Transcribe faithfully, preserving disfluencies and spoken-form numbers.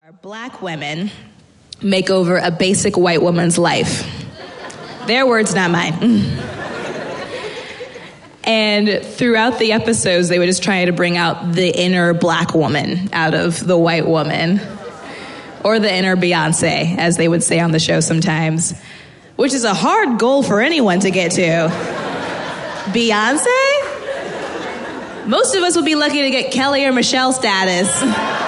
Black women make over a basic white woman's life. Their words, not mine. And throughout the episodes, they were just trying to bring out the inner black woman out of the white woman. Or the inner Beyonce, as they would say on the show sometimes. Which is a hard goal for anyone to get to. Beyonce? Most of us would be lucky to get Kelly or Michelle status.